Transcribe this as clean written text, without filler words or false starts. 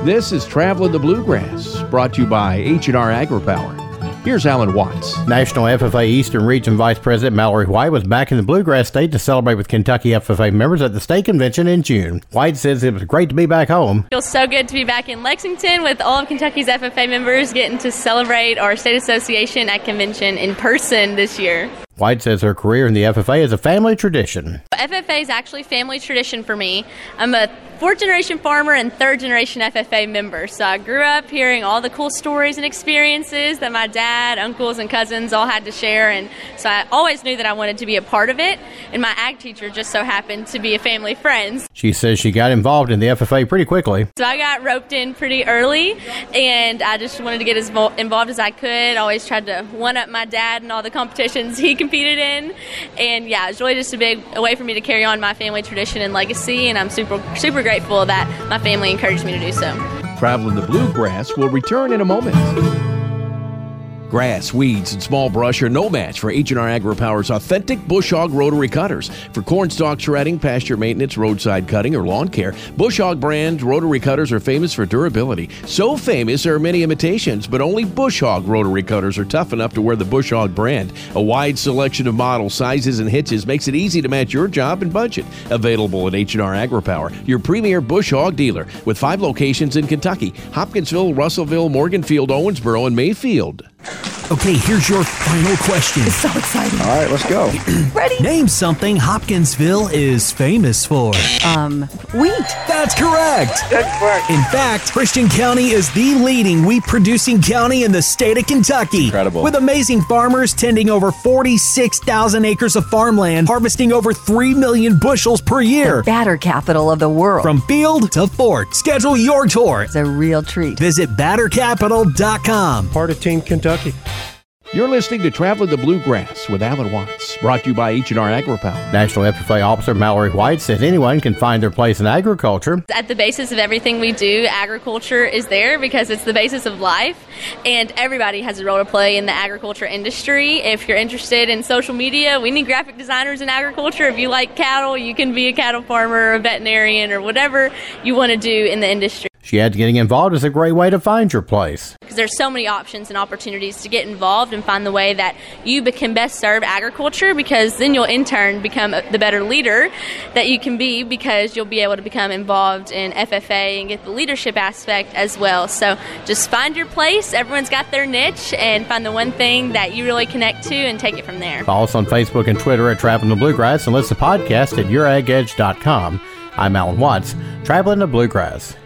This is Traveling the Bluegrass, brought to you by H&R AgriPower. Here's Alan Watts. National FFA Eastern Region Vice President Mallory White was back in the Bluegrass State to celebrate with Kentucky FFA members at the state convention in June. White says it was great to be back home. It feels so good to be back in Lexington with all of Kentucky's FFA members getting to celebrate our state association at convention in person this year. White says her career in the FFA is a family tradition. FFA is actually family tradition for me. I'm a fourth-generation farmer and third-generation FFA member, so I grew up hearing all the cool stories and experiences that my dad, uncles, and cousins all had to share, and so I always knew that I wanted to be a part of it, and my ag teacher just so happened to be a family friend. She says she got involved in the FFA pretty quickly. So I got roped in pretty early, and I just wanted to get as involved as I could. I always tried to one-up my dad in all the competitions he competed in, and yeah, it was really just a way for me to carry on my family tradition and legacy, and I'm super grateful that my family encouraged me to do so. Traveling the Bluegrass will return in a moment. Grass, weeds, and small brush are no match for H&R AgriPower's authentic Bush Hog rotary cutters. For corn stalk shredding, pasture maintenance, roadside cutting, or lawn care, Bush Hog brand rotary cutters are famous for durability. So famous there are many imitations, but only Bush Hog rotary cutters are tough enough to wear the Bush Hog brand. A wide selection of models, sizes, and hitches makes it easy to match your job and budget. Available at H&R AgriPower, your premier Bush Hog dealer, with 5 locations in Kentucky: Hopkinsville, Russellville, Morganfield, Owensboro, and Mayfield. Okay, here's your final question. It's so exciting. All right, let's go. Ready? Name something Hopkinsville is famous for. Wheat. That's correct. That's correct. In fact, Christian County is the leading wheat-producing county in the state of Kentucky. Incredible. With amazing farmers tending over 46,000 acres of farmland, harvesting over 3 million bushels per year. The batter capital of the world. From field to fork. Schedule your tour. It's a real treat. Visit battercapital.com. Part of Team Kentucky. You're listening to Traveling the Bluegrass with Alan Watts, brought to you by H&R AgriPower. National FFA Officer Mallory White says anyone can find their place in agriculture. At the basis of everything we do, agriculture is there because it's the basis of life, and everybody has a role to play in the agriculture industry. If you're interested in social media, we need graphic designers in agriculture. If you like cattle, you can be a cattle farmer, a veterinarian, or whatever you want to do in the industry. She adds getting involved is a great way to find your place. Because there's so many options and opportunities to get involved and find the way that you can best serve agriculture, because then you'll in turn become the better leader that you can be, because you'll be able to become involved in FFA and get the leadership aspect as well. So just find your place. Everyone's got their niche, and find the one thing that you really connect to and take it from there. Follow us on Facebook and Twitter at Traveling the Bluegrass, and listen to the podcast at youragedge.com. I'm Alan Watts, Traveling the Bluegrass.